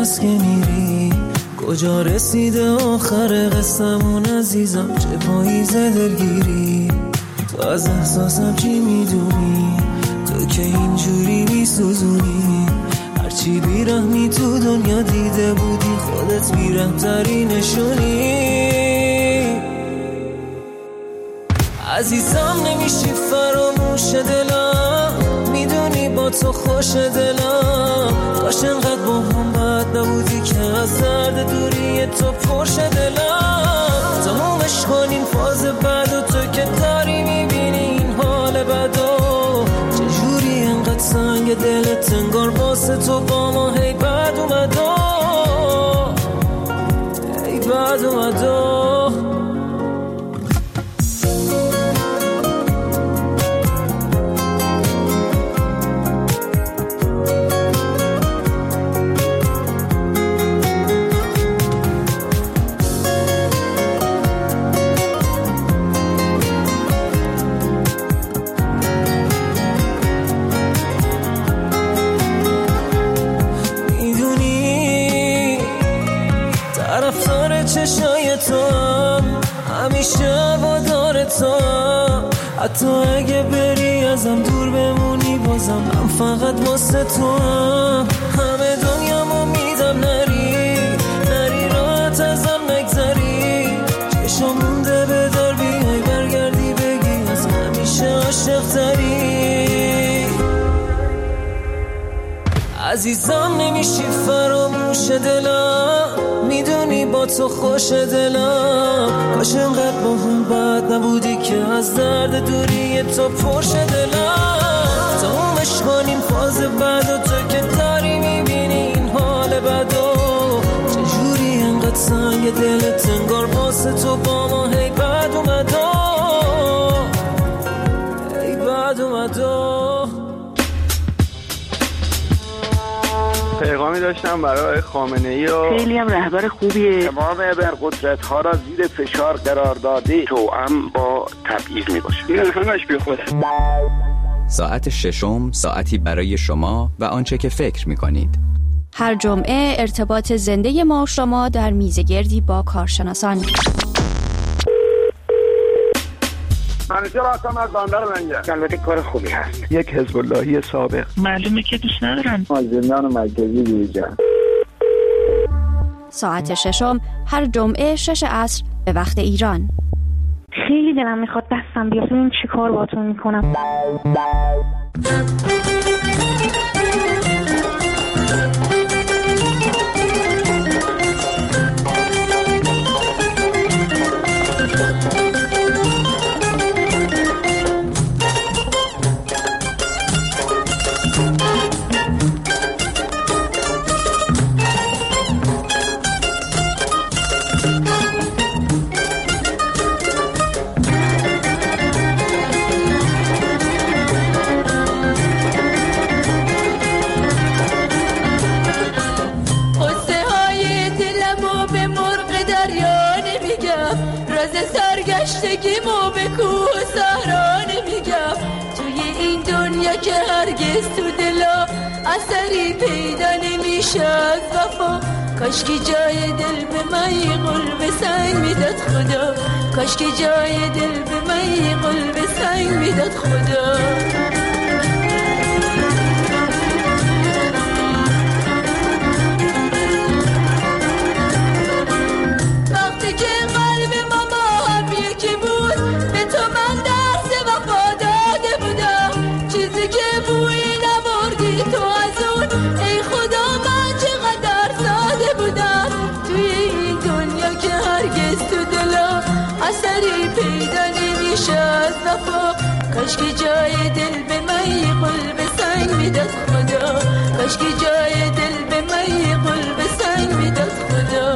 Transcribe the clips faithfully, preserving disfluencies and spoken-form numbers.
هست که میری؟ کجا رسیده آخر قصمون عزیزم؟ چه پاییز دلگیری؟ تو از احساسم چی میدونی؟ تو که اینجوری میسوزونی. هرچی بیرحمی تو دنیا دیده بودی، خودت بیرحم‌تری نشونی. عزیزم نمیشی فراموش دلم، میدونی با تو خوش دلم. کاش انقدر با هم بد نبودی که از درد دوری تو پرش دلم. تمومش کنین فاز بعد و تو که داری میبینی این حال بدو. چجوری انقدر سنگ دلت انگار واسه تو با ما هی بد اومدو، هی بد اومدو. چشای تو هم همیشه وادار تو هم، حتی اگه بری ازم دور بمونی بازم هم فقط واسه تو هم. همه دنیامو میدم نری نری، راحت ازم نگذری. چشم مونده بدار بیای برگردی بگی از همیشه عاشق تری. عزیزم نمیشی فراموش دلم، میدونی با تو خوش دلم. کاش انقدر با هم بد نبودی که از درد دوری تو پرش دلم. تمومش کنیم فاز بعد و تو که داری میبینی این حال بدو. چجوری انقدر سنگ دلت انگار واسه تو با ما هی بد اومدو، هی بد اومدو. پیغامی داشتم برای خامنه‌ای و خیلی هم رهبر خوبیه. تمام ابرقدرت ها را زیر فشار قرار داده، توأم با تبعیض میباشه. این همش بی خوده. ساعت ششم، ساعتی برای شما و آنچه که فکر میکنید. هر جمعه ارتباط زنده ما و شما در میزگردی با کارشناسان. منیجر هستم از بندر منگه. البته کار خوبی هست. یک حزب اللهی سابق. معلومه که دوست ندارن. از زندان مرکزی دیجا. ساعت ششم هر جمعه شش عصر به وقت ایران. خیلی دلم میخواد دستم بیاد ببینم چی کار باتون میکنم. سرگشتگیمو به کوه صحرا نمیگم، توی این دنیا که هرگز تو دلا اثری پیدا نمیشه از وفا. کاش که جای دل به من یه قلب سنگ میداد خدا، کاش که جای دل به من یه قلب سنگ میداد خدا. اثری پیدا نمیشه از وفا. کاش که جای دل به من یه قلب سنگ میداد خدا، کاش که جای دل به من یه قلب سنگ میداد خدا.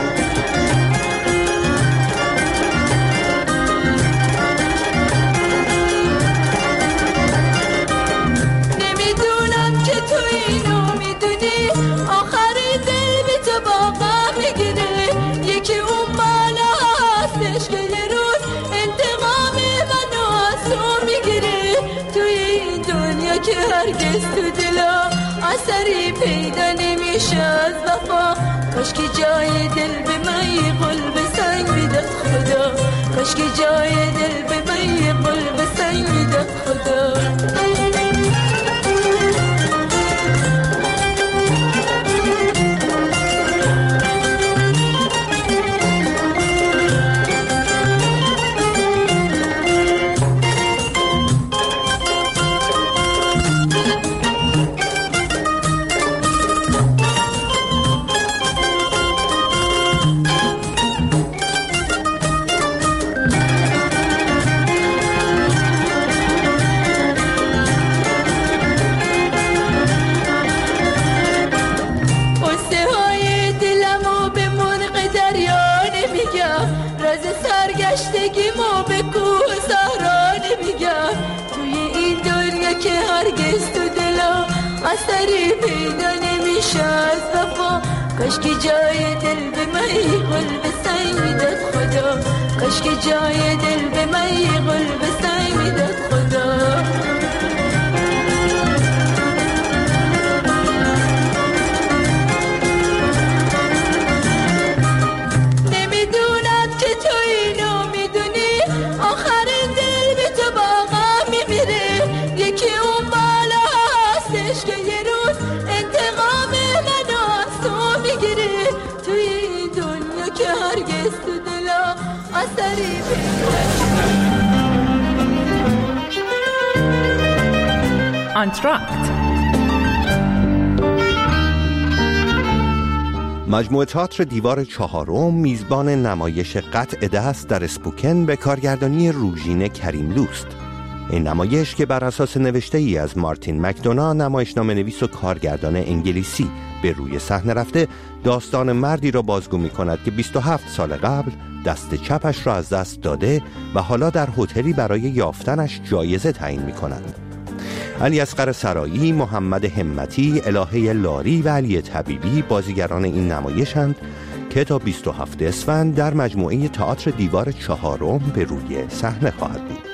نمیدونم که تو اینو میدونی، آخری دل به تو با غم میگیره. یکی اون بالا هستش که یه روز انتقام منو از تو میگیره. توی این دنیا که هرگز تو دلا اثری پیدا نمیشه از وفا. کاش که جای دل به من یه قلب سنگ میداد خدا. کاش که جای دل به من یه قلب سنگ میداد خدا. ما به کوه صحرا نمیگم. توی این دنیا که هرگز تو دلا اثری پیدا نمیشه از وفا. کاش که جای دل به من یه قلب سنگ میداد خدا. کاش که جای دل به من یه قلب سنگ میداد خدا. آنتراکت مجموعه تئاتر دیوار چهارم میزبان نمایش قطع دست در اسپوکن به کارگردانی روژین کریملوست. این نمایش که بر اساس نوشته ای از مارتین مکدونا، نمایشنامه نویس و کارگردان انگلیسی، به روی صحنه رفته، داستان مردی را بازگو می کند که بیست و هفت سال قبل دست چپش را از دست داده و حالا در هتلی برای یافتنش جایزه تعیین می کند. علی اصغر سرایی، محمد همتی، الهه لاری و علی طبیبی بازیگران این نمایشند که تا بیست و هفتم اسفند در مجموعه تئاتر دیوار چهارم به روی صحنه خواهد بود.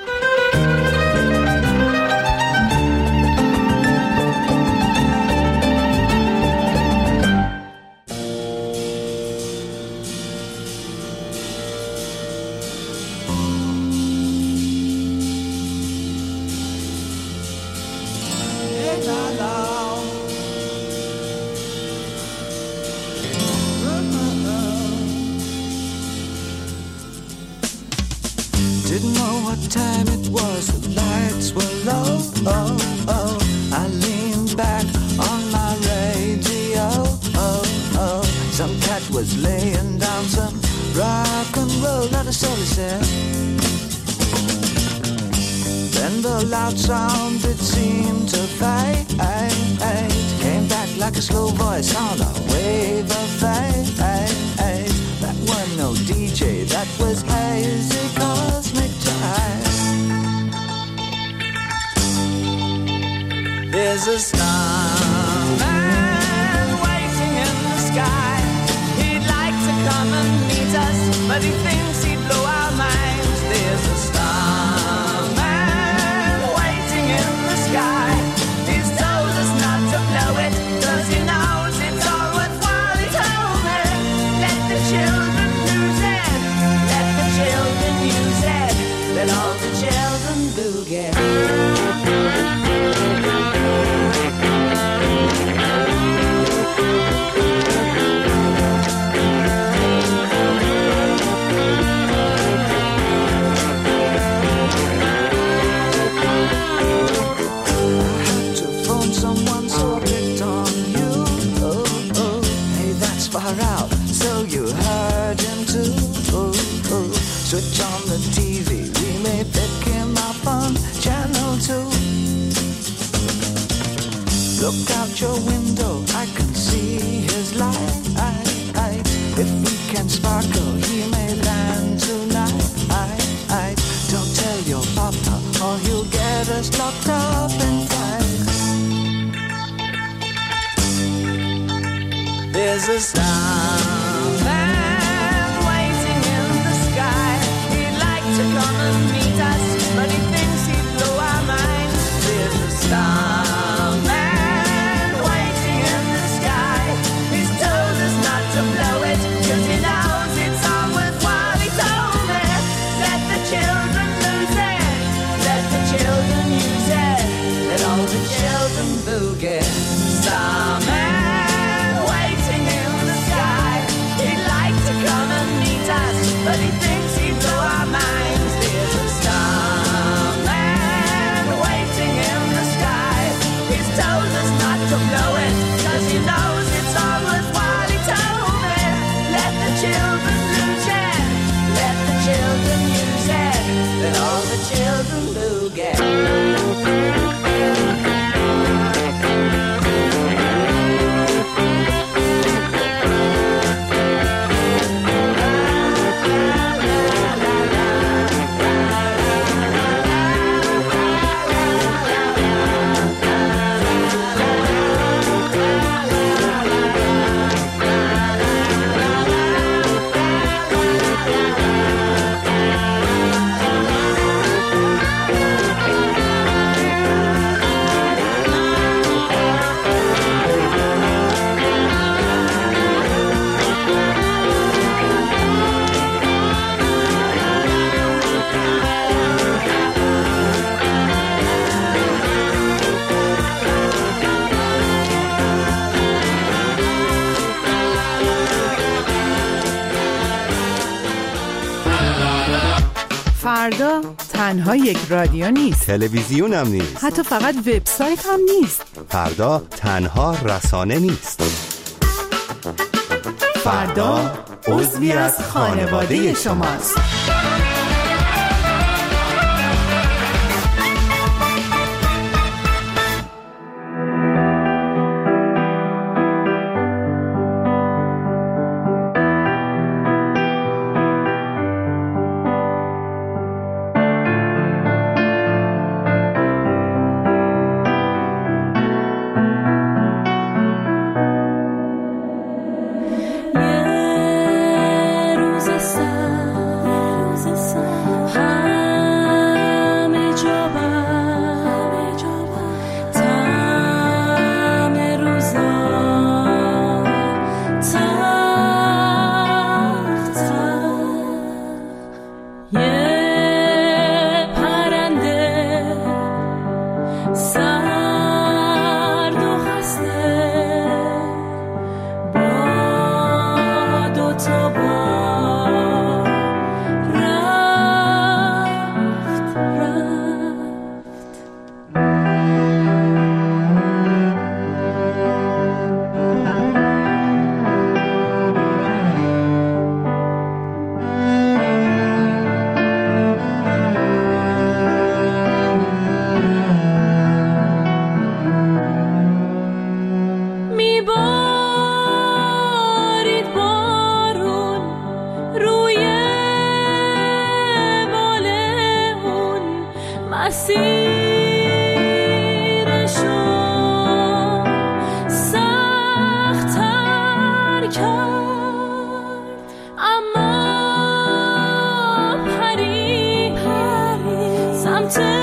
Didn't know what time it was, the lights were low, oh, oh. I leaned back on my radio, oh, oh. Some cat was laying down some rock and roll, not a soul said. Then the loud sound, it seemed to fade, came back like a slow voice on a wave of fade. That wasn't no D J, that was hazy cosmic jive. There's a starman waiting in the sky. He'd like to come and meet us, but he thinks he'd blow our minds. There's a starman waiting in the sky. He's told us not to blow it, 'cause he knows it's all worthwhile. He told me, let the children lose it, let the children use it, let all the children boogie. Switch on the T V, we may pick him up on channel two. Look out your window, I can see his light. If we can sparkle, he may land tonight. Don't tell your papa, or he'll get us locked up in fights. There's a starman waiting in the sky. He'd like to come and meet us, but he thinks he'd blow our minds. There's a starman waiting boogie. Starman waiting in the sky. He'd like to come and meet us, but he thinks he'd blow our minds. There's a starman waiting in the sky. He's told us not to blow it, cause he knows it's all worthwhile. He told me, let the children lose it, let the children use it, let all the children boogie. فردا تنها یک رادیو نیست، تلویزیون هم نیست، حتی فقط وبسایت هم نیست. فردا تنها رسانه نیست. فردا عضوی از خانواده شماست. I'm